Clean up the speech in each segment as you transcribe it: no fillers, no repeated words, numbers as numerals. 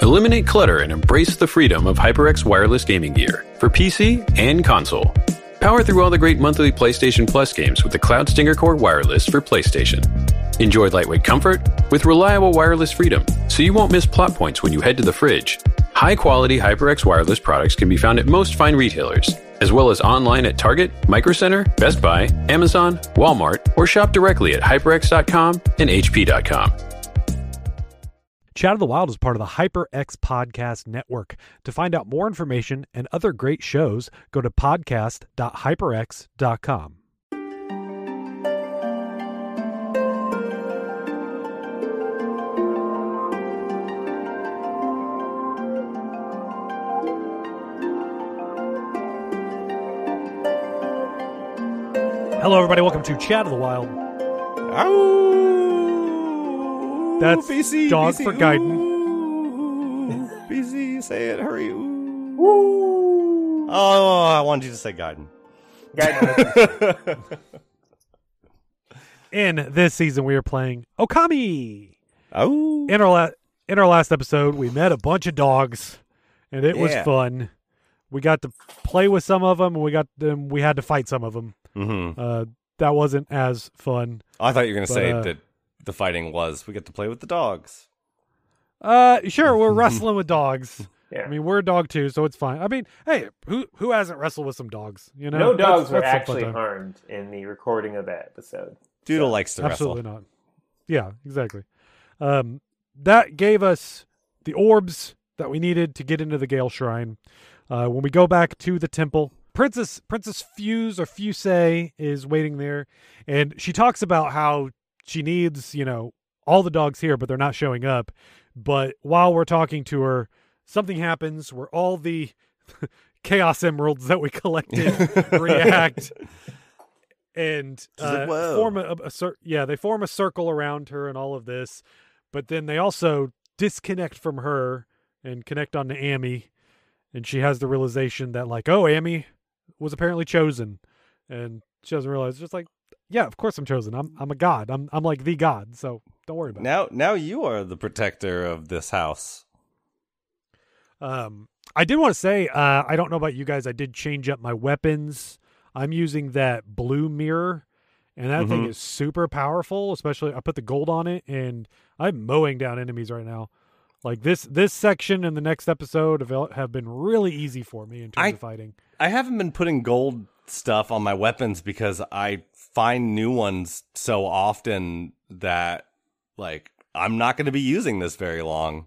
Eliminate clutter and embrace the freedom of HyperX wireless gaming gear for PC and console. Power through all the great monthly PlayStation Plus games with the Cloud Stinger Core Wireless for PlayStation. Enjoy lightweight comfort with reliable wireless freedom, so you won't miss plot points when you head to the fridge. High-quality HyperX wireless products can be found at most fine retailers, as well as online at Target, Micro Center, Best Buy, Amazon, Walmart, or shop directly at HyperX.com and HP.com. Chat of the Wild is part of the HyperX Podcast Network. To find out more information and other great shows, go to podcast.hyperx.com. Hello, everybody. Welcome to Chat of the Wild. That's BC, dog BC, for Gaiden. BC, say it, hurry. Ooh. Oh, I wanted you to say Gaiden. In this season, we are playing Okami. Oh. In our last episode, we met a bunch of dogs, and it was fun. We got to play with some of them, and we had to fight some of them. Mm-hmm. That wasn't as fun. I thought you were going to say that the fighting was we get to play with the dogs. Sure, we're wrestling with dogs. Yeah. I mean, we're a dog too, so it's fine. I mean, hey, who hasn't wrestled with some dogs? You know, no dogs were that's actually harmed in the recording of that episode. Doodle likes to absolutely wrestle. Not. Yeah, exactly. That gave us the orbs that we needed to get into the Gale Shrine. When we go back to the temple, Princess Fuse or Fuse is waiting there, and she talks about how she needs, all the dogs here, but they're not showing up. But while we're talking to her, something happens where all the Chaos Emeralds that we collected react and form they form a circle around her and all of this. But then they also disconnect from her and connect onto Amy, and she has the realization that Amy was apparently chosen, and she doesn't realize. Just yeah, of course I'm chosen. I'm a god. I'm like the god. So don't worry about it. Now you are the protector of this house. I did want to say, I don't know about you guys. I did change up my weapons. I'm using that blue mirror, and that thing is super powerful. Especially, I put the gold on it, and I'm mowing down enemies right now. Like this section and the next episode have been really easy for me in terms of fighting. I haven't been putting gold stuff on my weapons because I find new ones so often that I'm not going to be using this very long.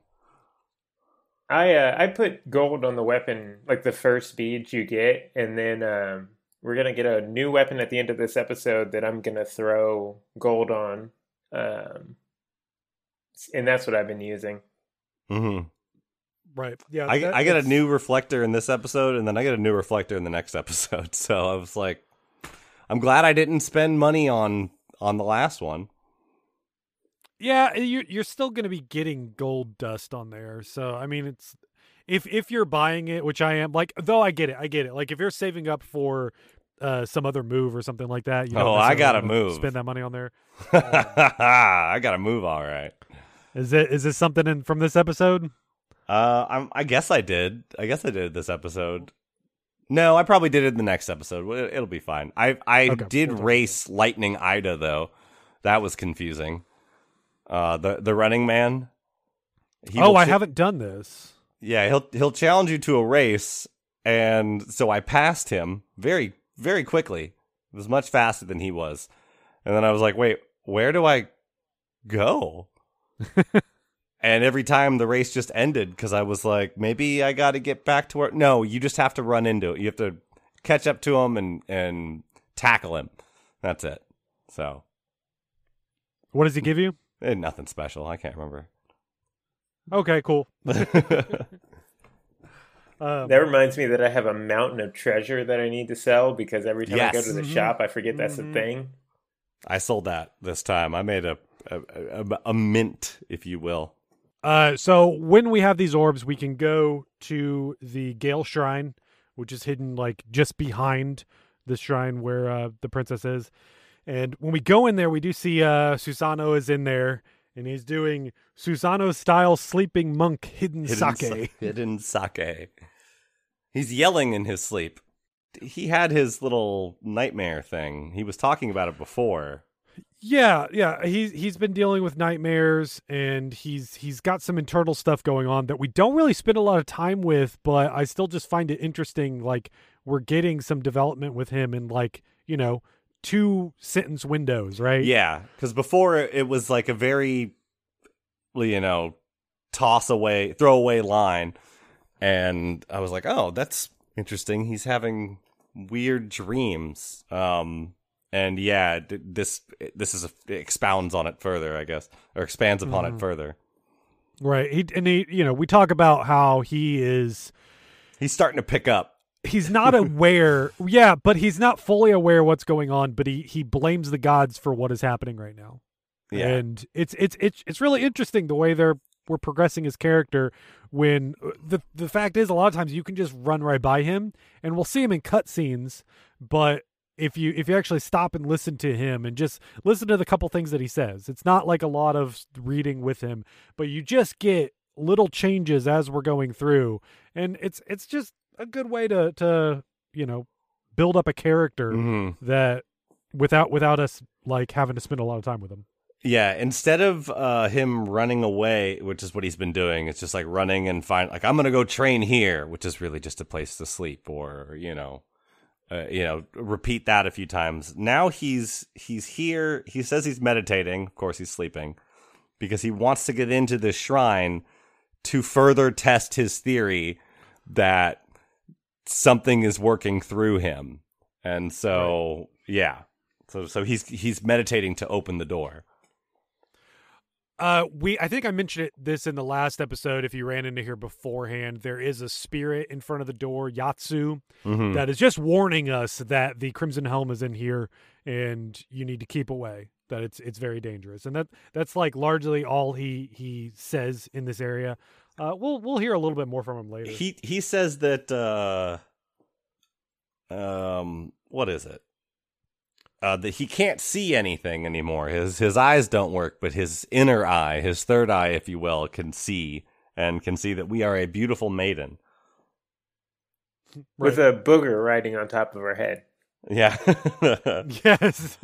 I put gold on the weapon, the first beads you get, and then we're gonna get a new weapon at the end of this episode that I'm gonna throw gold on, and that's what I've been using. Mm-hmm. Right. Yeah. I get a new reflector in this episode, and then I get a new reflector in the next episode. So I was like, I'm glad I didn't spend money on the last one. Yeah, you're still going to be getting gold dust on there. So I mean, it's if you're buying it, which I am, though I get it. Like if you're saving up for some other move or something like that, you don't I gotta move. Spend that money on there. I gotta move. All right. Is this something from this episode? I guess I did. I guess I did this episode. No, I probably did it in the next episode. It'll be fine. I did race Lightning Ida though. That was confusing. The running man. I haven't done this. Yeah, he'll challenge you to a race, and so I passed him very, very quickly. It was much faster than he was, and then I was like, "Wait, where do I go?" And every time the race just ended because I was like, maybe I got to get back to work. No, you just have to run into it. You have to catch up to him and tackle him. That's it. So, what does he give you? Nothing special. I can't remember. Okay, cool. That reminds me that I have a mountain of treasure that I need to sell because every time I go to the shop, I forget that's a thing. I sold that this time. I made a mint, if you will. So when we have these orbs, we can go to the Gale Shrine, which is hidden just behind the shrine where the princess is. And when we go in there, we do see Susano is in there, and he's doing Susanoo-style sleeping monk hidden sake. Hidden sake. He's yelling in his sleep. He had his little nightmare thing. He was talking about it before. Yeah. He's been dealing with nightmares, and he's got some internal stuff going on that we don't really spend a lot of time with, but I still just find it interesting. Like, we're getting some development with him in, like, 2-sentence windows, right? Yeah, because before it was like a very, throwaway line, and I was like, oh, that's interesting. He's having weird dreams. And yeah, this expounds on it further, I guess, or expands upon it further. Right. We talk about how he's starting to pick up. He's not aware. Yeah, but he's not fully aware of what's going on, but he blames the gods for what is happening right now. Yeah. And it's really interesting the way we're progressing his character, when the fact is, a lot of times you can just run right by him, and we'll see him in cutscenes, but if you actually stop and listen to him and just listen to the couple things that he says, it's not like a lot of reading with him, but you just get little changes as we're going through, and it's just a good way to build up a character that without us like having to spend a lot of time with him. Yeah, instead of him running away, which is what he's been doing, it's just like running and I'm going to go train here, which is really just a place to sleep, or repeat that a few times. Now he's here. He says he's meditating. Of course, he's sleeping because he wants to get into this shrine to further test his theory that something is working through him. And so, yeah. So he's meditating to open the door. I think I mentioned this in the last episode. If you ran into here beforehand, there is a spirit in front of the door, Yatsu, that is just warning us that the Crimson Helm is in here and you need to keep away. That it's very dangerous, and that's like largely all he says in this area. We'll hear a little bit more from him later. He says that what is it? That he can't see anything anymore. His eyes don't work, but his inner eye, his third eye, if you will, can see that we are a beautiful maiden. With a booger riding on top of her head. Yeah. Yes.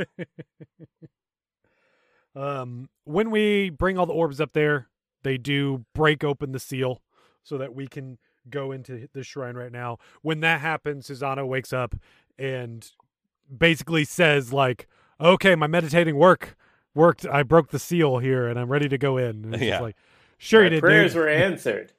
When we bring all the orbs up there, they do break open the seal so that we can go into the shrine right now. When that happens, Susanoo wakes up and basically says, like, okay, my meditating worked. I broke the seal here and I'm ready to go in. And it's just like, sure you did. Prayers were answered.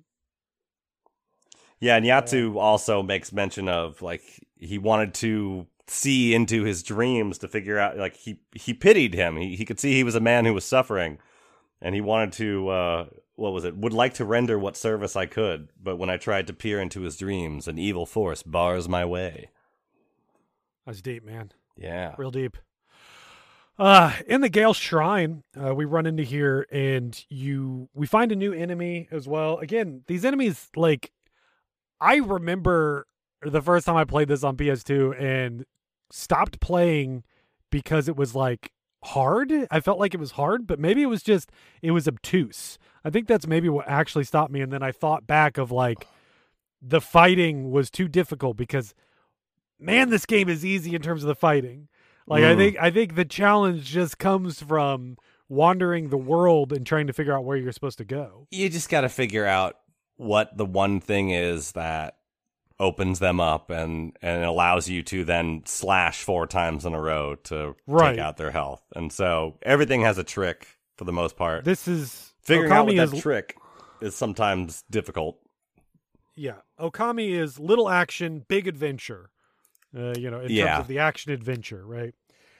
Yeah, and Yatsu also makes mention of, like, he wanted to see into his dreams to figure out, like, he pitied him. He could see he was a man who was suffering, and he wanted to, would like to render what service I could, but when I tried to peer into his dreams, an evil force bars my way. That's deep, man. Yeah. Real deep. In the Gale Shrine, we run into here, and we find a new enemy as well. Again, these enemies, like, I remember the first time I played this on PS2 and stopped playing because it was, like, hard. I felt like it was hard, but maybe it was obtuse. I think that's maybe what actually stopped me, and then I thought back of, like, the fighting was too difficult because, man, this game is easy in terms of the fighting. Like, I think the challenge just comes from wandering the world and trying to figure out where you're supposed to go. You just got to figure out what the one thing is that opens them up and allows you to then slash 4 times in a row to take out their health. And so everything has a trick for the most part. This is figuring out what that trick is sometimes difficult. Yeah. Okami is little action, big adventure. In terms of the action adventure, right?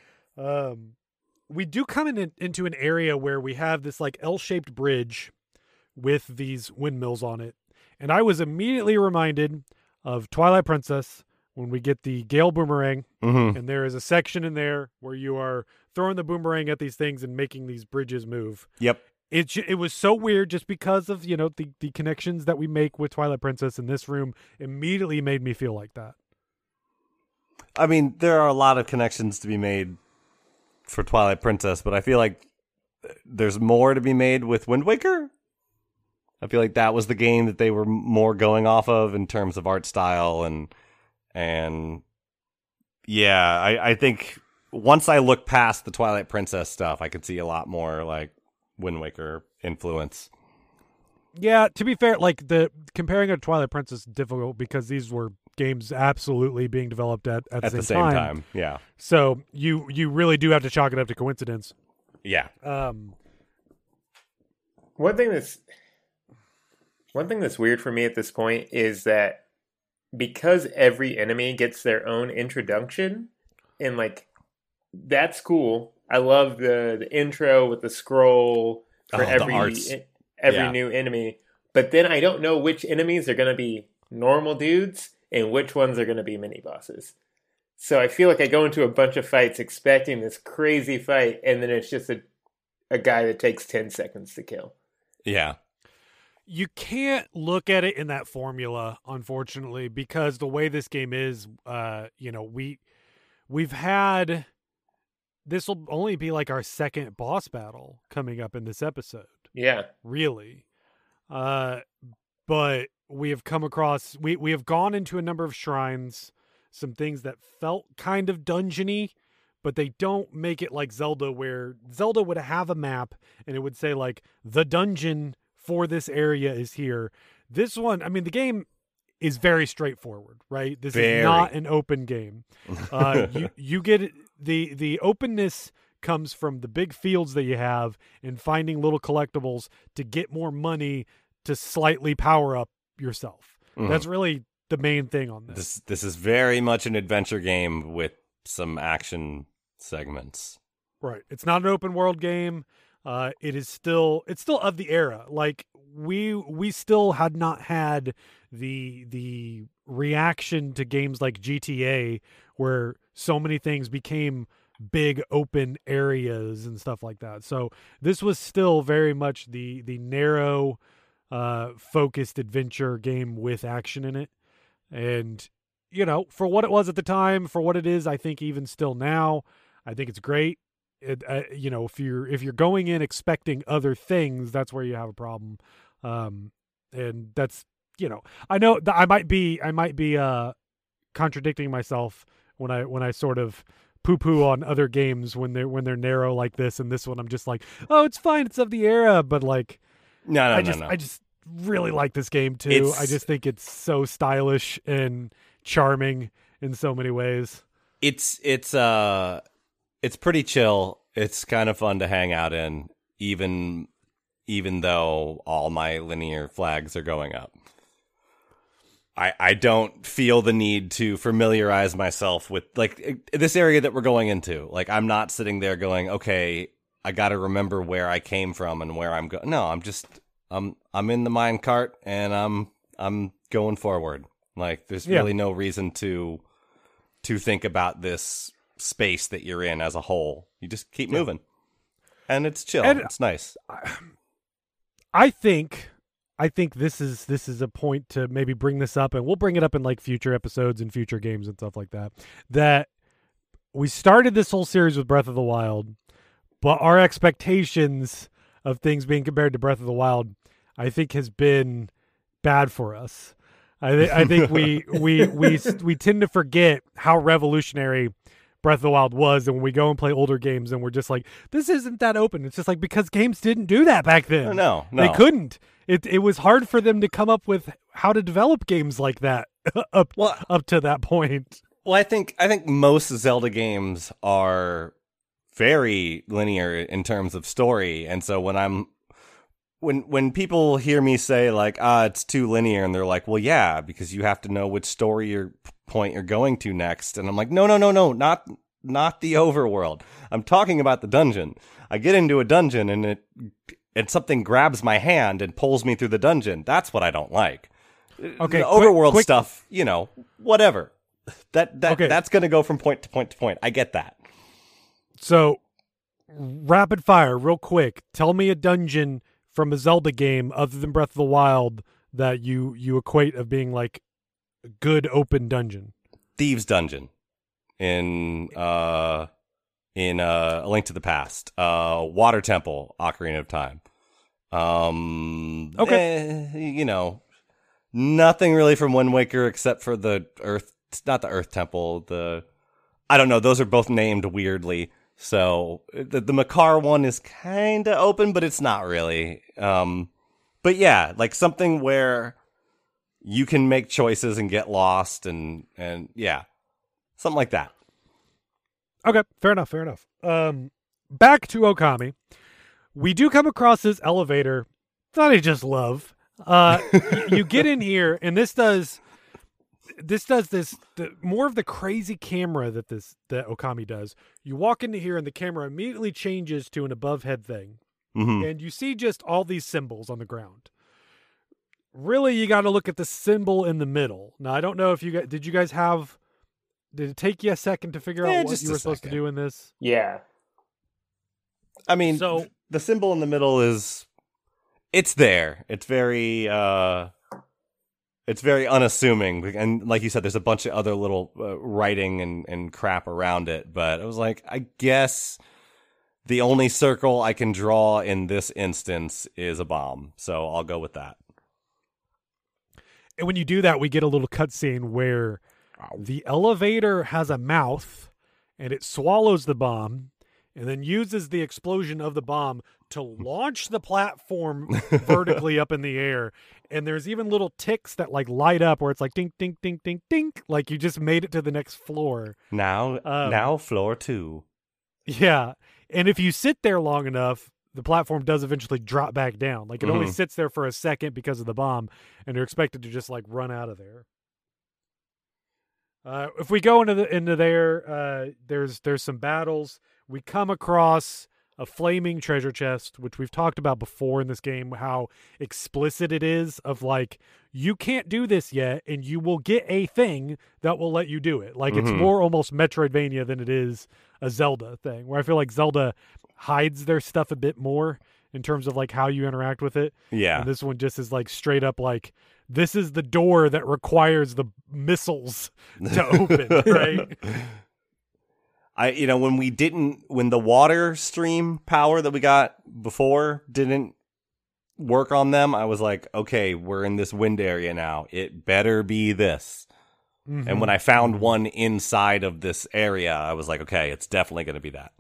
We do come into an area where we have this, like, L-shaped bridge with these windmills on it. And I was immediately reminded of Twilight Princess when we get the Gale Boomerang. And there is a section in there where you are throwing the boomerang at these things and making these bridges move. Yep. It was so weird just because of, the connections that we make with Twilight Princess in this room immediately made me feel like that. I mean, there are a lot of connections to be made for Twilight Princess, but I feel like there's more to be made with Wind Waker. I feel like that was the game that they were more going off of in terms of art style and yeah, I think once I look past the Twilight Princess stuff, I could see a lot more like Wind Waker influence. Yeah, to be fair, like comparing it to Twilight Princess is difficult because these were games absolutely being developed at the same time. Yeah. So you really do have to chalk it up to coincidence. Yeah. One thing that's weird for me at this point is that because every enemy gets their own introduction, and like that's cool. I love the intro with the scroll for every new enemy. But then I don't know which enemies are going to be normal dudes and which ones are going to be mini bosses. So I feel like I go into a bunch of fights expecting this crazy fight, and then it's just a guy that takes 10 seconds to kill. Yeah. You can't look at it in that formula, unfortunately, because the way this game is, we've had, this will only be like our second boss battle coming up in this episode. Yeah. Really. But we have come across, we have gone into a number of shrines, some things that felt kind of dungeony, but they don't make it like Zelda, where Zelda would have a map and it would say like the dungeon for this area is here. This one, I mean, the game is very straightforward, right? This is not an open game. You get the openness comes from the big fields that you have and finding little collectibles to get more money to slightly power up yourself. That's really the main thing on this. This is very much an adventure game with some action segments. Right. It's not an open world game. It's still of the era. Like we still had not had the reaction to games like GTA where so many things became big open areas and stuff like that. So this was still very much the narrow focused adventure game with action in it. And for what it was at the time, for what it is, I think even still now, I think it's great. If you're going in expecting other things, that's where you have a problem. And that's, I know that I might be contradicting myself when I sort of poo-poo on other games when they're narrow like this, and this one I'm just like, oh, it's fine, it's of the era, but like, no. I just really like this game too. I just think it's so stylish and charming in so many ways. It's pretty chill. It's kind of fun to hang out in, even though all my linear flags are going up. I don't feel the need to familiarize myself with like this area that we're going into. Like I'm not sitting there going, okay, I got to remember where I came from and where I'm going. No, I'm in the minecart and I'm going forward. Like there's really no reason to think about this space that you're in as a whole. You just keep moving, and it's chill. And it's nice. I think this is a point to maybe bring this up, and we'll bring it up in like future episodes and future games and stuff like that. That we started this whole series with Breath of the Wild, but our expectations of things being compared to Breath of the Wild, I think, has been bad for us. I think we tend to forget how revolutionary Breath of the Wild was, and when we go and play older games and we're just like, this isn't that open. It's just like, because games didn't do that back then. No. They couldn't. It was hard for them to come up with how to develop games like that up to that point. Well, I think most Zelda games are very linear in terms of story, and so when people hear me say like, it's too linear, and they're like, well, yeah, because you have to know which story point you're going to next. And I'm like, no, not the overworld. I'm talking about the dungeon. I get into a dungeon and something grabs my hand and pulls me through the dungeon. That's what I don't like. Okay, the overworld stuff, whatever. That's going to go from point to point to point. I get that. So, rapid fire, real quick. Tell me a dungeon from a Zelda game other than Breath of the Wild that you equate of being like a good open dungeon. Thieves' Dungeon in in A Link to the Past. Water Temple, Ocarina of Time. You know, nothing really from Wind Waker except for the Earth. Not the Earth Temple. I don't know. Those are both named weirdly. So the Makar one is kind of open, but it's not really. But yeah, like something where you can make choices and get lost, and yeah, something like that. Okay, fair enough. Back to Okami. We do come across this elevator that I just love. You get in here, and this does more of the crazy camera that Okami does. You walk into here, and the camera immediately changes to an above head thing, and you see just all these symbols on the ground. Really, you got to look at the symbol in the middle. Now, I don't know if did it take you a second to figure out what you were supposed to do in this? Yeah. I mean, so the symbol in the middle it's there. It's very unassuming. And like you said, there's a bunch of other little writing and crap around it. But I was like, I guess the only circle I can draw in this instance is a bomb. So I'll go with that. And when you do that, we get a little cutscene where the elevator has a mouth and it swallows the bomb and then uses the explosion of the bomb to launch the platform vertically up in the air. And there's even little ticks that like light up where it's like ding, ding, ding, ding, ding. Like you just made it to the next floor. Now floor 2. Yeah. And if you sit there long enough, the platform does eventually drop back down. Like it only sits there for a second because of the bomb, and you're expected to just like run out of there. If we go into there, there's some battles. We come across a flaming treasure chest, which we've talked about before in this game, how explicit it is of like, you can't do this yet, and you will get a thing that will let you do it. Like it's more almost Metroidvania than it is a Zelda thing, where I feel like Zelda hides their stuff a bit more in terms of like how you interact with it. Yeah. And this one just is like straight up like, this is the door that requires the missiles to open, right? When the water stream power that we got before didn't work on them, I was like, okay, we're in this wind area now. It better be this. And when I found one inside of this area, I was like, okay, it's definitely going to be that.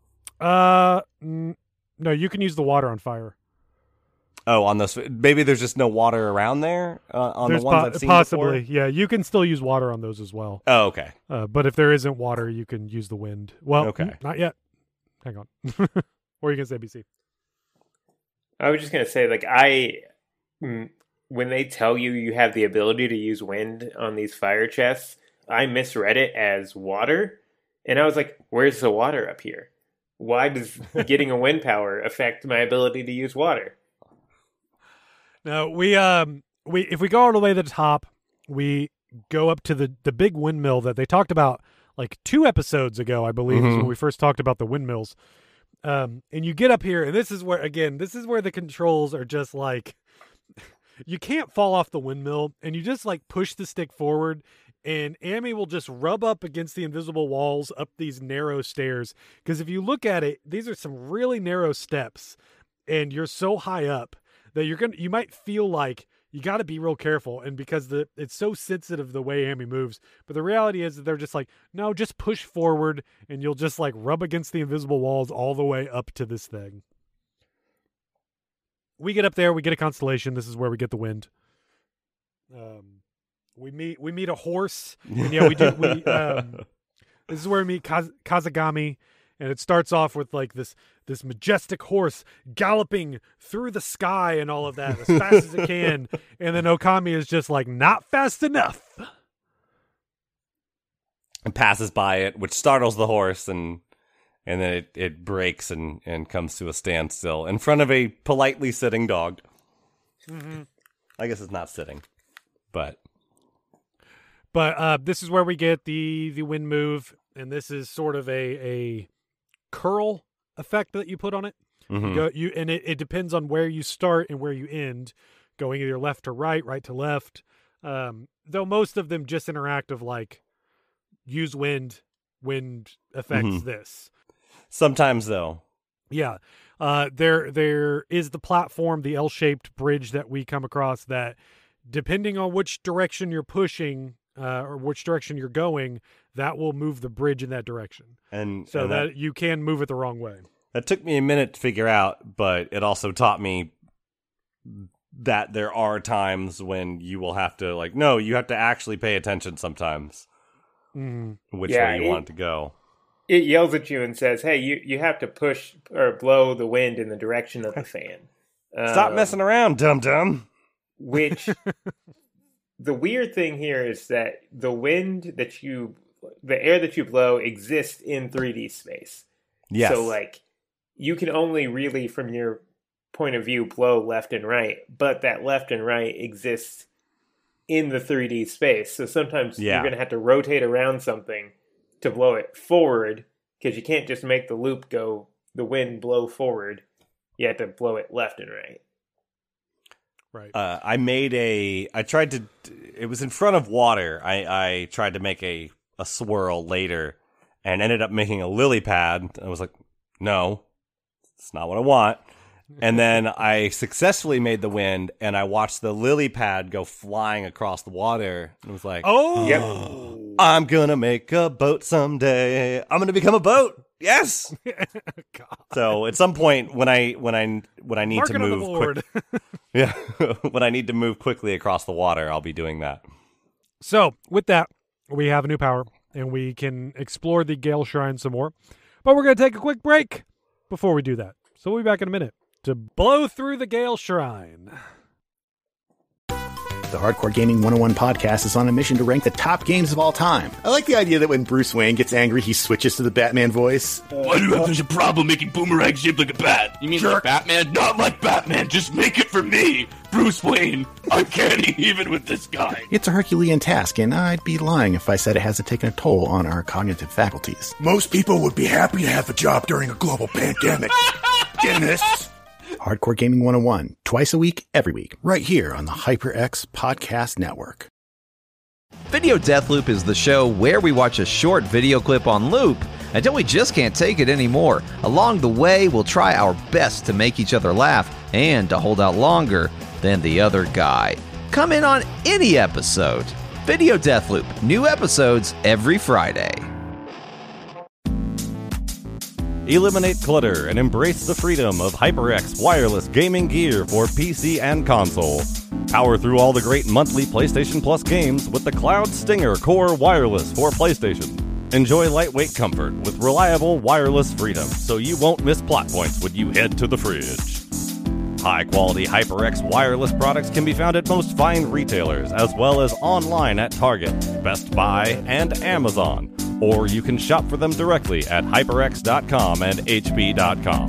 No, you can use the water on fire. Oh, on those, maybe there's just no water around there on there's the ones I've seen possibly, before? yeah. You can still use water on those as well. Oh, okay. But if there isn't water, you can use the wind. Well, okay. Not yet. Hang on. What are you gonna say, BC? I was just gonna say, like, when they tell you have the ability to use wind on these fire chests, I misread it as water, and I was like, "Where's the water up here? Why does getting a wind power affect my ability to use water?" No, we if we go all the way to the top, we go up to the big windmill that they talked about like 2 episodes ago, I believe, is when we first talked about the windmills. And you get up here, and this is where the controls are just like, you can't fall off the windmill, and you just like push the stick forward, and Amy will just rub up against the invisible walls up these narrow stairs. Because if you look at it, these are some really narrow steps, and you're so high up that you might feel like you got to be real careful, and because it's so sensitive the way Amy moves. But the reality is that they're just like, no, just push forward, and you'll just like rub against the invisible walls all the way up to this thing. We get up there, we get a constellation. This is where we get the wind. We meet a horse, and yeah, we do. This is where we meet Kazagami. And it starts off with like this majestic horse galloping through the sky and all of that as fast as it can. And then Okami is just like, not fast enough. And passes by it, which startles the horse, and then it breaks and comes to a standstill in front of a politely sitting dog. I guess it's not sitting, but this is where we get the wind move, and this is sort of a curl effect that you put on it. It depends on where you start and where you end, going either left to right to left. Though most of them just interact of like, use wind affects this. Sometimes, though. Yeah. There is the platform, the L-shaped bridge that we come across that, depending on which direction you're pushing or which direction you're going, that will move the bridge in that direction. And that you can move it the wrong way. That took me a minute to figure out, but it also taught me that there are times when you will have to, you have to actually pay attention sometimes. Which way you want to go. It yells at you and says, hey, you have to push or blow the wind in the direction of the fan. Stop messing around, dum-dum. Which, the weird thing here is that the air that you blow exists in 3D space. Yes. So, you can only really, from your point of view, blow left and right, but that left and right exists in the 3D space. So sometimes you're going to have to rotate around something to blow it forward, because you can't just make the loop go, the wind blow forward. You have to blow it left and right. Right. It was in front of water. I tried to make a swirl later and ended up making a lily pad. I was like, no, it's not what I want. And then I successfully made the wind, and I watched the lily pad go flying across the water. And I was like, oh, yep. I'm going to make a boat someday. I'm going to become a boat. Yes. God. So at some point when I need Marking to move when I need to move quickly across the water, I'll be doing that. So with that, we have a new power, and we can explore the Gale Shrine some more. But we're going to take a quick break before we do that. So we'll be back in a minute to blow through the Gale Shrine. The Hardcore Gaming 101 podcast is on a mission to rank the top games of all time. I like the idea that when Bruce Wayne gets angry, he switches to the Batman voice. Why do you have such a problem making Boomerang shaped like a bat? You mean Jerk. like Batman? Not like Batman, just make it for me! Bruce Wayne, I can't even with this guy. It's a Herculean task, and I'd be lying if I said it hasn't taken a toll on our cognitive faculties. Most people would be happy to have a job during a global pandemic. Dennis! Hardcore Gaming 101, twice a week, every week, right here on the HyperX Podcast Network. Video Death Loop is the show where we watch a short video clip on loop until we just can't take it anymore. Along the way, we'll try our best to make each other laugh and to hold out longer than the other guy. Come in on any episode. Video Death Loop, new episodes every Friday. Eliminate clutter and embrace the freedom of HyperX wireless gaming gear for PC and console. Power through all the great monthly PlayStation Plus games with the Cloud Stinger Core Wireless for PlayStation. Enjoy lightweight comfort with reliable wireless freedom so you won't miss plot points when you head to the fridge. High-quality HyperX wireless products can be found at most fine retailers, as well as online at Target, Best Buy, and Amazon. Or you can shop for them directly at HyperX.com and HP.com.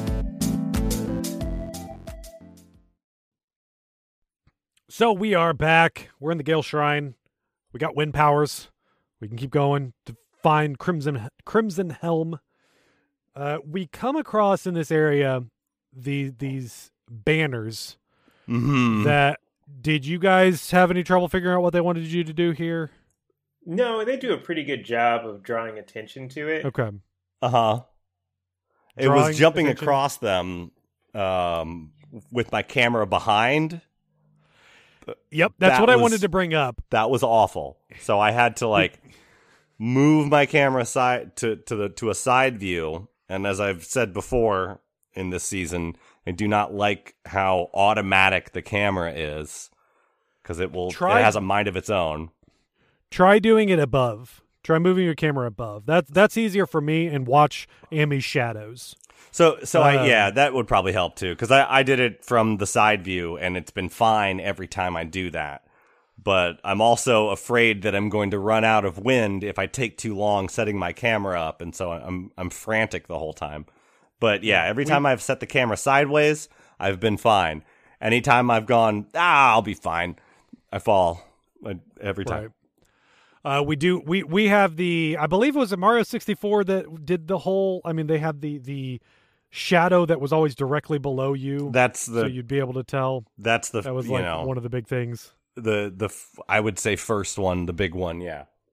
So we are back. We're in the Gale Shrine. We got wind powers. We can keep going to find Crimson Helm. We come across in this area these banners that, did you guys have any trouble figuring out what they wanted you to do here? No, they do a pretty good job of drawing attention to it. Okay. Uh-huh. It Drawing was jumping attention? across them with my camera behind. Yep, that's That what I was- wanted to bring up. That was awful. So I had to move my camera side to a side view. And as I've said before in this season, I do not like how automatic the camera is, because it has a mind of its own. Try doing it above. Try moving your camera above. That's easier for me, and watch Ami's shadows. So that would probably help too, because I did it from the side view, and it's been fine every time I do that. But I'm also afraid that I'm going to run out of wind if I take too long setting my camera up, and so I'm frantic the whole time. But yeah, every time I've set the camera sideways, I've been fine. Anytime I've gone, I'll be fine, I fall every time. Right. We have the, I believe it was a Mario 64 that did the whole, they have the shadow that was always directly below you. So you'd be able to tell. That was one of the big things. I would say first one, the big one, yeah.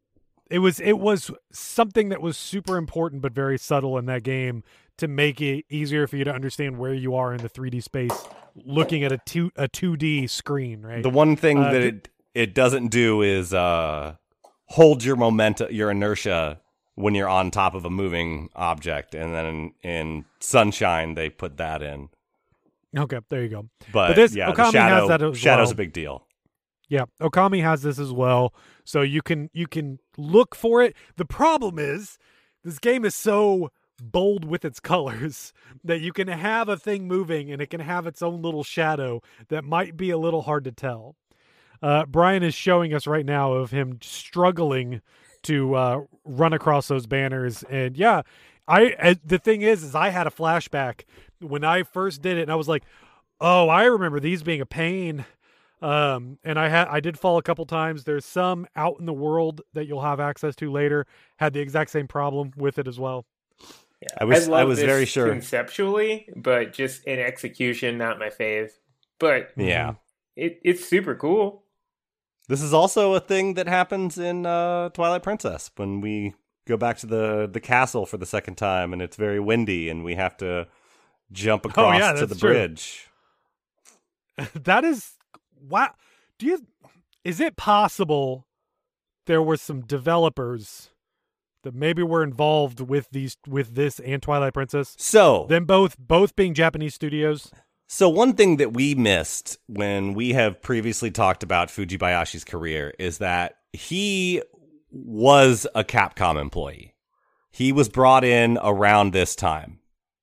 It was something that was super important but very subtle in that game to make it easier for you to understand where you are in the 3D space looking at a 2D screen, right? The one thing that it doesn't do is hold your momentum, your inertia when you're on top of a moving object, and then in Sunshine they put that in. Okay, there you go. But this yeah, Okami the has that as shadow's well. a big deal. Yeah, Okami has this as well, so you can look for it. The problem is this game is so bold with its colors that you can have a thing moving and it can have its own little shadow that might be a little hard to tell. Brian is showing us right now of him struggling to run across those banners, and yeah, the thing is I had a flashback when I first did it, and I was like, oh, I remember these being a pain. And I did fall a couple times. There's some out in the world that you'll have access to later. Had the exact same problem with it as well. Yeah, I was this very sure conceptually, but just in execution, not my fave. But yeah, it's super cool. this is also a thing that happens in Twilight Princess when we go back to the castle for the second time, and it's very windy, and we have to jump across to the bridge. That is wow. Is it possible there were some developers that maybe were involved with this and Twilight Princess? So them both being Japanese studios. So one thing that we missed when we have previously talked about Fujibayashi's career is that he was a Capcom employee. He was brought in around this time.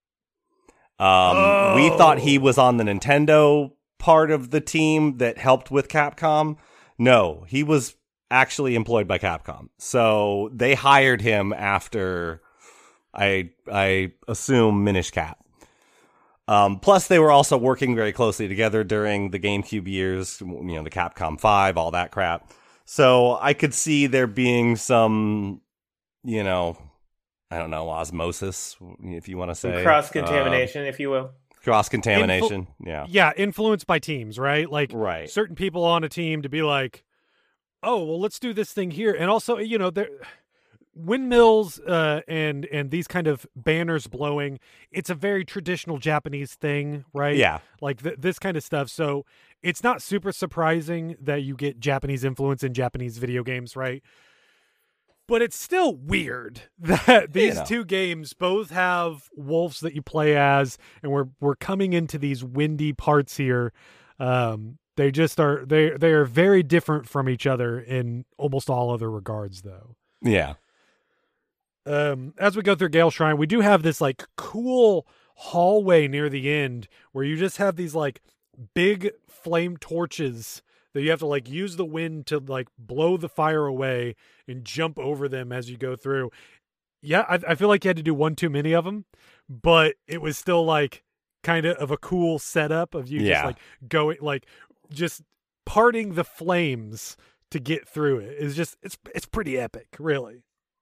We thought he was on the Nintendo part of the team that helped with Capcom. No, he was actually employed by Capcom. So they hired him after, I assume, Minish Cap. Plus, they were also working very closely together during the GameCube years, the Capcom 5, all that crap. So I could see there being some, I don't know, osmosis, if you want to say. Cross-contamination, if you will. Cross-contamination, yeah. Yeah, influenced by teams, right? Like right. Certain people on a team to be like, oh, well, let's do this thing here. And also, there windmills and these kind of banners blowing, it's a very traditional Japanese thing, right? Yeah. Like this kind of stuff. So it's not super surprising that you get Japanese influence in Japanese video games, right? But it's still weird that these two games both have wolves that you play as, and we're coming into these windy parts here. They just are they are very different from each other in almost all other regards, though. Yeah. As we go through Gale Shrine, we do have this like cool hallway near the end where you just have these like big flame torches that you have to like use the wind to like blow the fire away and jump over them as you go through. Yeah, I feel like you had to do one too many of them, but it was still like kind of a cool setup of you just like going like just parting the flames to get through it. It's just it's pretty epic, really.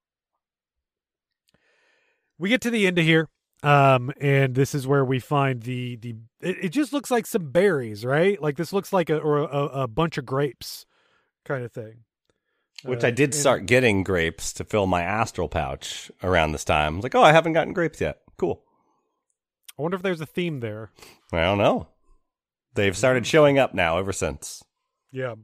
We get to the end of here. And this is where we find it just looks like some berries, right? Like this looks like a bunch of grapes kind of thing. Which I did start getting grapes to fill my astral pouch around this time. I was like, oh, I haven't gotten grapes yet. Cool. I wonder if there's a theme there. I don't know. They've started showing up now ever since. Yeah.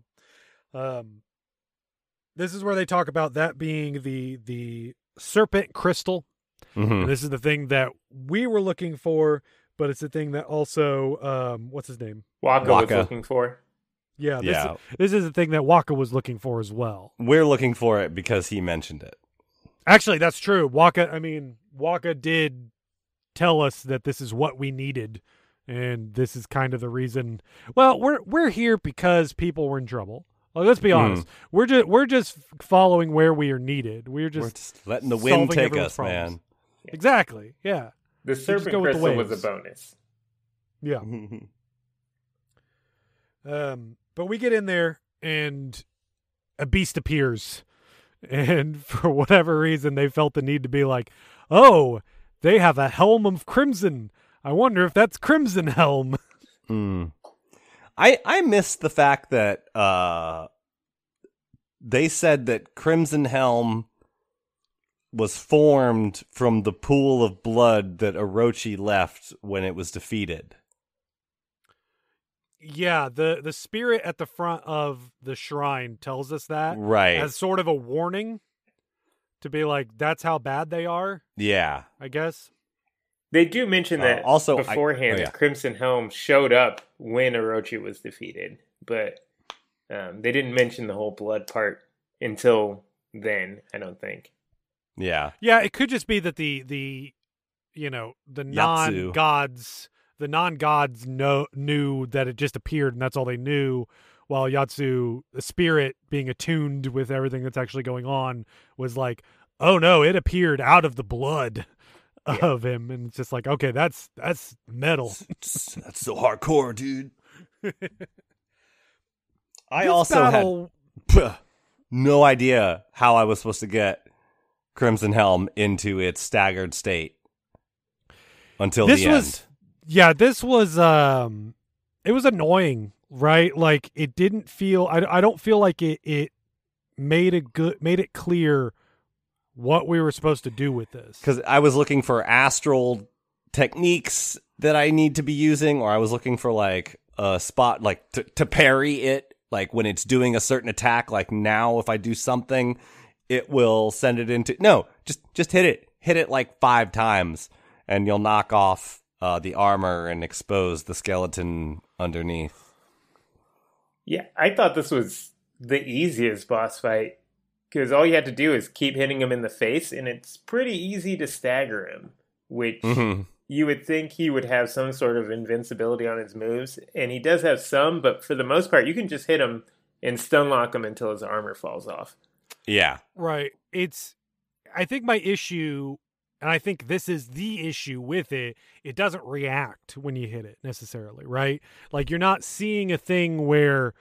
This is where they talk about that being the serpent crystal. Mm-hmm. And this is the thing that we were looking for, but it's the thing that also, what's his name? Waka was looking for. Yeah, this is the thing that Waka was looking for as well. We're looking for it because he mentioned it. Actually, that's true. Waka did tell us that this is what we needed, and this is kind of the reason. Well, we're here because people were in trouble. Well, let's be honest. We're just following where we are needed. We're just letting the wind take us, problems. man. Yeah. Exactly. Yeah. The serpent crystal was a bonus. Yeah. But we get in there and a beast appears, and for whatever reason they felt the need to be like, oh, they have a helm of crimson. I wonder if that's Crimson Helm. I missed the fact that they said that Crimson Helm was formed from the pool of blood that Orochi left when it was defeated. Yeah, the spirit at the front of the shrine tells us that. Right. As sort of a warning to be like, that's how bad they are, Yeah. I guess. They do mention that also, beforehand. Crimson Helm showed up when Orochi was defeated, but they didn't mention the whole blood part until then, I don't think. Yeah. Yeah, it could just be that the non-gods knew that it just appeared, and that's all they knew, while Yatsu, the spirit being attuned with everything that's actually going on, was like, oh no, it appeared out of the blood of him, and it's just like, okay, that's metal. That's so hardcore, dude. I This also battle- had no idea how I was supposed to get Crimson Helm into its staggered state until the end. Yeah, this was it was annoying, right? Like, it didn't feel, I don't feel like it made it clear what we were supposed to do with this. Because I was looking for astral techniques that I need to be using, or I was looking for like a spot like to parry it, like when it's doing a certain attack. Like now, if I do something, it will send it into just hit it like 5 times, and you'll knock off the armor and expose the skeleton underneath. Yeah, I thought this was the easiest boss fight, because all you had to do is keep hitting him in the face, and it's pretty easy to stagger him, which you would think he would have some sort of invincibility on his moves, and he does have some, but for the most part, you can just hit him and stun lock him until his armor falls off. Yeah. Right. I think my issue, and I think this is the issue with it, it doesn't react when you hit it necessarily, right? Like, you're not seeing a thing where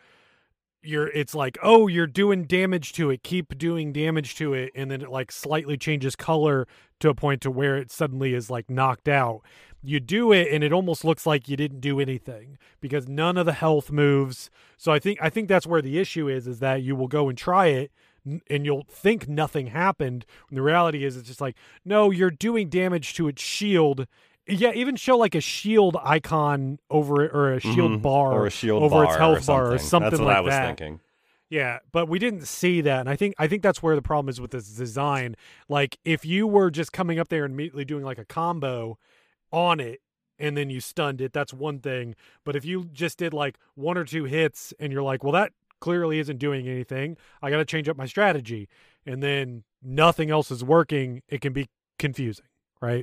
it's like, oh, you're doing damage to it, keep doing damage to it, and then it like slightly changes color to a point to where it suddenly is like knocked out. You do it and it almost looks like you didn't do anything because none of the health moves. So I think that's where the issue is that you will go and try it and you'll think nothing happened. When the reality is, it's just like, no, you're doing damage to its shield. Yeah, even show like a shield icon over it, or a shield bar, or a shield over bar its health bar, or something That's what like I was that. thinking. Yeah, but we didn't see that, and I think that's where the problem is with this design. Like, if you were just coming up there and immediately doing like a combo on it, and then you stunned it, that's one thing. But if you just did like 1 or 2 hits, and you're like, well, that clearly isn't doing anything, I got to change up my strategy, and then nothing else is working, it can be confusing, right?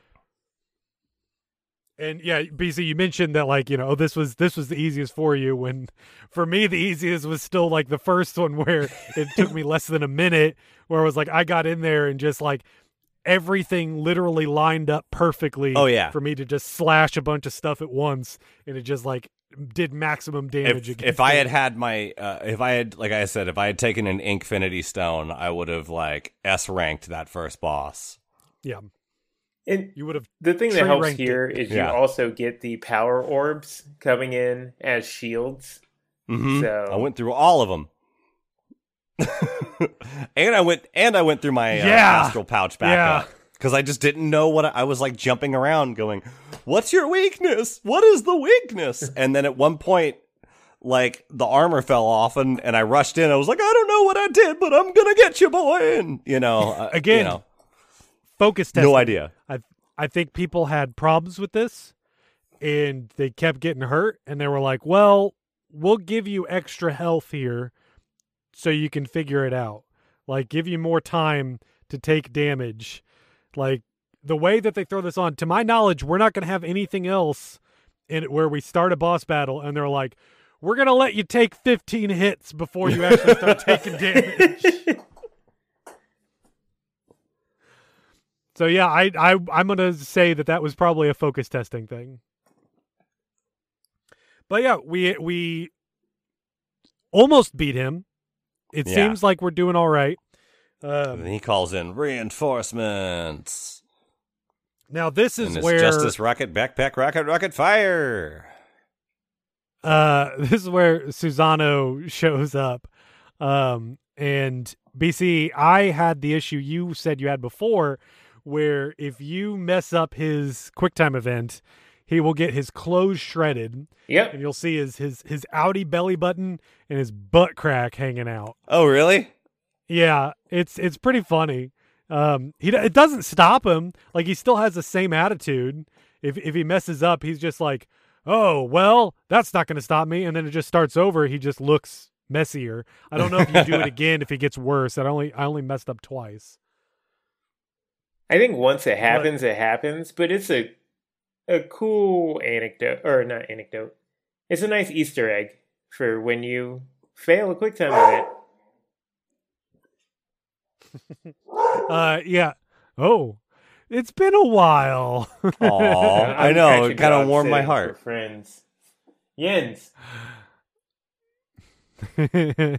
And yeah, BC, you mentioned that, like, you know, this was the easiest for you, when for me the easiest was still like the first one, where it took me less than a minute, where it was like I got in there and just like everything literally lined up perfectly for me to just slash a bunch of stuff at once, and it just like did maximum damage. If I had my if I had taken an Inkfinity Stone, I would have like S ranked that first boss. Yeah. And you would have. The thing that helps here is you also get the power orbs coming in as shields. Mm-hmm. So I went through all of them, and I went through my astral pouch backup because I just didn't know what I was like jumping around, going, "What's your weakness? What is the weakness?" And then at one point, like the armor fell off, and I rushed in. I was like, "I don't know what I did, but I'm gonna get you, boy!" And again. You know, focus testing. No idea. I think people had problems with this, and they kept getting hurt, and they were like, well, we'll give you extra health here so you can figure it out. Like, give you more time to take damage. Like, the way that they throw this on, to my knowledge, we're not going to have anything else in it where we start a boss battle, and they're like, we're going to let you take 15 hits before you actually start taking damage. So yeah, I'm gonna say that was probably a focus testing thing. But yeah, we almost beat him. It seems like we're doing all right. And he calls in reinforcements. Now this is and it's where Justice Rocket Backpack Rocket Fire. This is where Susano shows up, and BC, I had the issue you said you had before, where if you mess up his QuickTime event, he will get his clothes shredded. Yep. And you'll see his outie belly button and his butt crack hanging out. Oh, really? Yeah, it's pretty funny. It doesn't stop him. Like, he still has the same attitude. If he messes up, he's just like, oh, well, that's not going to stop me. And then it just starts over. He just looks messier. I don't know if you do it again if it gets worse. I only messed up twice. I think once it happens, it happens. But it's a cool anecdote, or not anecdote. It's a nice Easter egg for when you fail a QuickTime event. Yeah. Oh, it's been a while. Aw, I know. It kind of warmed my heart. Friends. Jens. He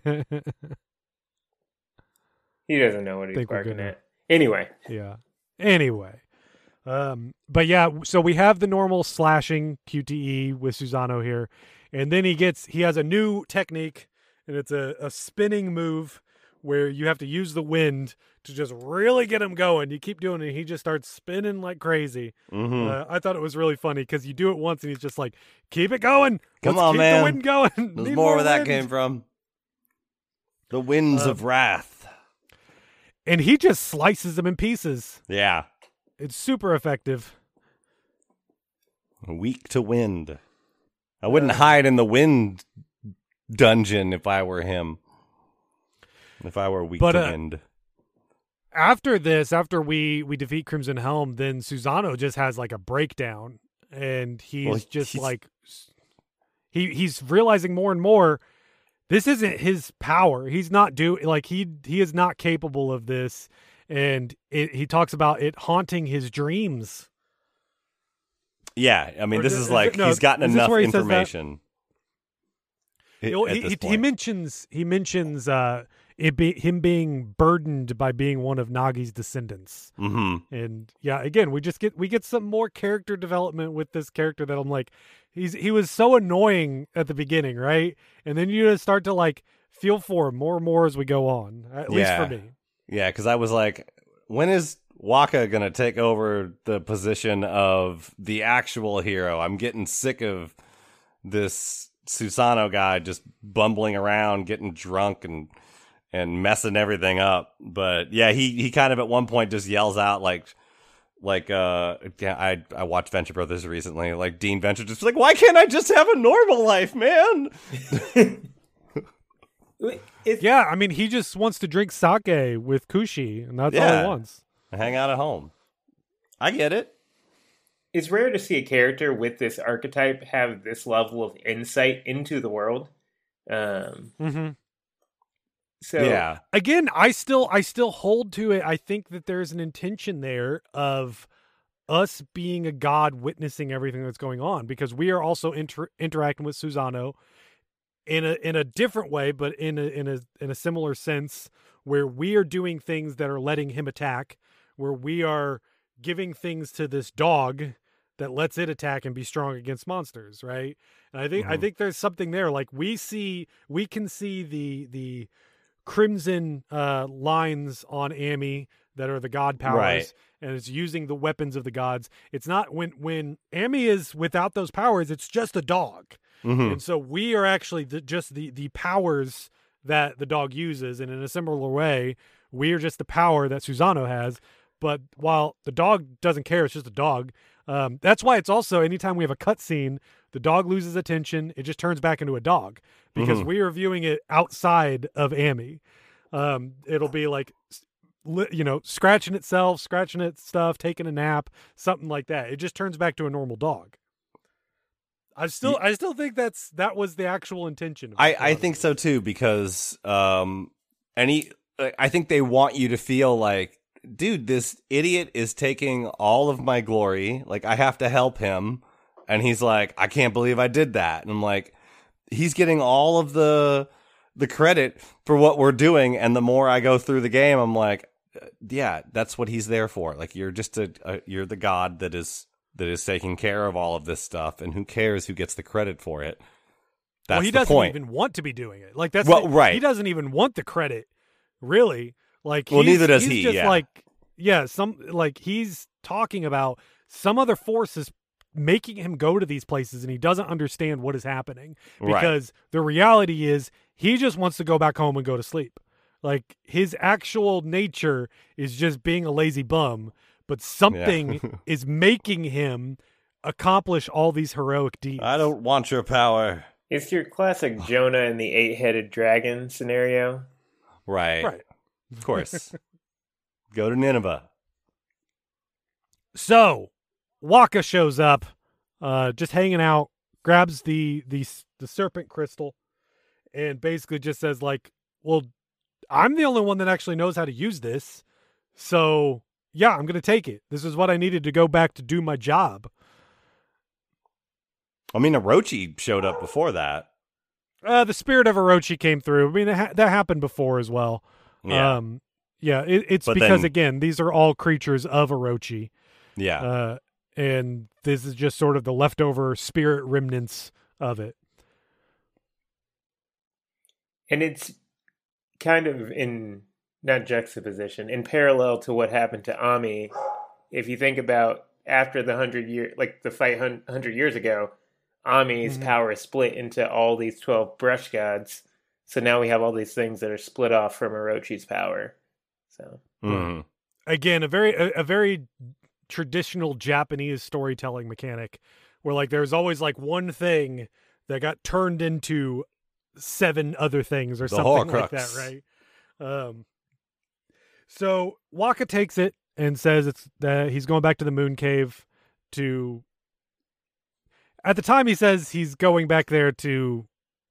doesn't know what he's barking at. Anyway. Yeah. Anyway. But yeah, so we have the normal slashing QTE with Susano here. And then he has a new technique, and it's a spinning move where you have to use the wind to just really get him going. You keep doing it, and he just starts spinning like crazy. Mm-hmm. I thought it was really funny because you do it once, and he's just like, keep it going. Come on, keep man. the wind going. There's Need more where that wind." came from. The winds of wrath. And he just slices them in pieces. Yeah. It's super effective. Weak to wind. I wouldn't hide in the wind dungeon if I were him. If I were weak to wind. After this, after we defeat Crimson Helm, then Susano just has like a breakdown, and he's realizing more and more this isn't his power. He's not he is not capable of this, and he talks about it haunting his dreams. Yeah, I mean, he's gotten enough information. He mentions him being burdened by being one of Nagi's descendants. Mm-hmm. And yeah, again, we get some more character development with this character that I'm like, he was so annoying at the beginning, right? And then you just start to like feel for him more and more as we go on, at least for me. Yeah, because I was like, when is Waka going to take over the position of the actual hero? I'm getting sick of this Susano guy just bumbling around, getting drunk and messing everything up. But yeah, he kind of at one point just yells out I watched Venture Brothers recently. Like Dean Venture just like, why can't I just have a normal life, man? Yeah, I mean, he just wants to drink sake with Kushi, and that's all he wants. Hang out at home. I get it. It's rare to see a character with this archetype have this level of insight into the world. Mm-hmm. So yeah. Again, I still hold to it. I think that there's an intention there of us being a god witnessing everything that's going on, because we are also interacting with Susano in a different way, but in a similar sense, where we are doing things that are letting him attack, where we are giving things to this dog that lets it attack and be strong against monsters, right? And I think there's something there. Like we can see the crimson lines on Amy that are the god powers, right, and it's using the weapons of the gods. It's not when Amy is without those powers, it's just a dog. Mm-hmm. And so we are actually just the powers that the dog uses, and in a similar way, we are just the power that Susano has. But while the dog doesn't care, it's just a dog. That's why it's also, anytime we have a cutscene, the dog loses attention. It just turns back into a dog, because we are viewing it outside of Amy. It'll be like, scratching itself, scratching its stuff, taking a nap, something like that. It just turns back to a normal dog. I still think that was the actual intention. I think so too, because I think they want you to feel like, dude, this idiot is taking all of my glory. Like, I have to help him. And he's like, I can't believe I did that. And I'm like, he's getting all of the credit for what we're doing. And the more I go through the game, I'm like, yeah, that's what he's there for. Like, you're just you're the god that is taking care of all of this stuff. And who cares who gets the credit for it? That's he the doesn't point. even want to be doing it. Like, that's right. He doesn't even want the credit really. Like, Well, neither does he's he, just yeah. like, he's talking about some other forces making him go to these places, and he doesn't understand what is happening because the reality is he just wants to go back home and go to sleep. Like, his actual nature is just being a lazy bum, but something is making him accomplish all these heroic deeds. I don't want your power. It's your classic Jonah and the 8-headed dragon scenario. Right. Right. Of course. Go to Nineveh. So, Waka shows up, just hanging out, grabs the serpent crystal, and basically just says, like, well, I'm the only one that actually knows how to use this, so yeah, I'm going to take it. This is what I needed to go back to do my job. I mean, Orochi showed up before that. The spirit of Orochi came through. I mean, that happened before as well. Yeah. It's But because, then- again, these are all creatures of Orochi. Yeah. And this is just sort of the leftover spirit remnants of it. And it's kind of in, not juxtaposition, in parallel to what happened to Ami. If you think about after the 100 year, like the fight 100 years ago, Ami's power split into all these 12 brush gods. So now we have all these things that are split off from Orochi's power. So Mhm. Again, a very traditional Japanese storytelling mechanic where, like, there's always like one thing that got turned into 7 other things or The something like Horcrux. that, right? So Waka takes it and says it's that he's going back to the moon cave to, at the time he says he's going back there to,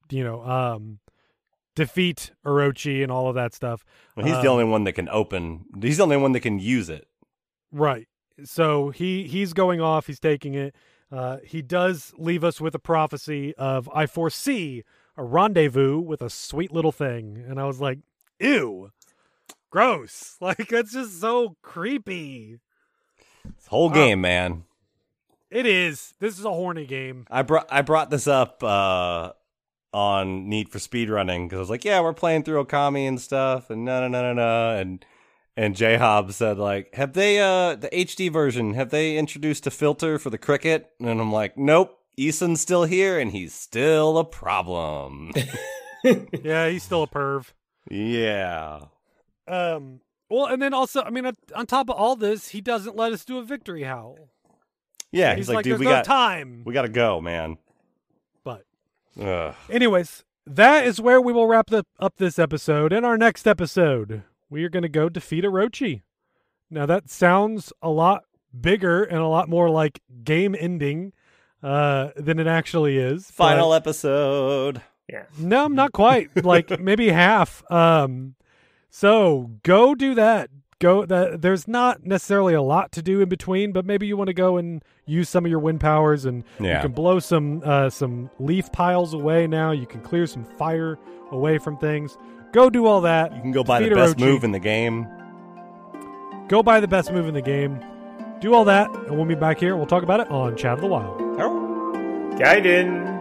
defeat Orochi and all of that stuff. Well, he's the only one that can open. He's the only one that can use it. Right. So he's going off. He's taking it. He does leave us with a prophecy of, I foresee a rendezvous with a sweet little thing. And I was like, ew, gross. Like, that's just so creepy. This whole game, man. It is. This is a horny game. I brought this up on Need for Speed Running because I was like, yeah, we're playing through Okami and stuff, and and J-Hob said, like, have they the HD version, have they introduced a filter for the cricket? And I'm like, nope, Eason's still here and he's still a problem. Yeah, he's still a perv. Yeah. Well, and then also, I mean, on top of all this, he doesn't let us do a victory howl. Yeah, He's he's like, dude, there's no time. we gotta go, man. But Ugh. anyways, that is where we will wrap up this episode. In our next episode, we are going to go defeat Orochi. Now, that sounds a lot bigger and a lot more like game ending than it actually is. Final episode. yeah. No, not quite. Like, maybe half. So go do that. There's not necessarily a lot to do in between, but maybe you want to go and use some of your wind powers, and you Yeah. can blow some leaf piles away now. You can clear some fire away from things. Go do all that. You can go buy the Defeat best Orochi. move in the game. Go buy the best move in the game. Do all that, and we'll be back here. We'll talk about it on Chat of the Wild. Gaiden!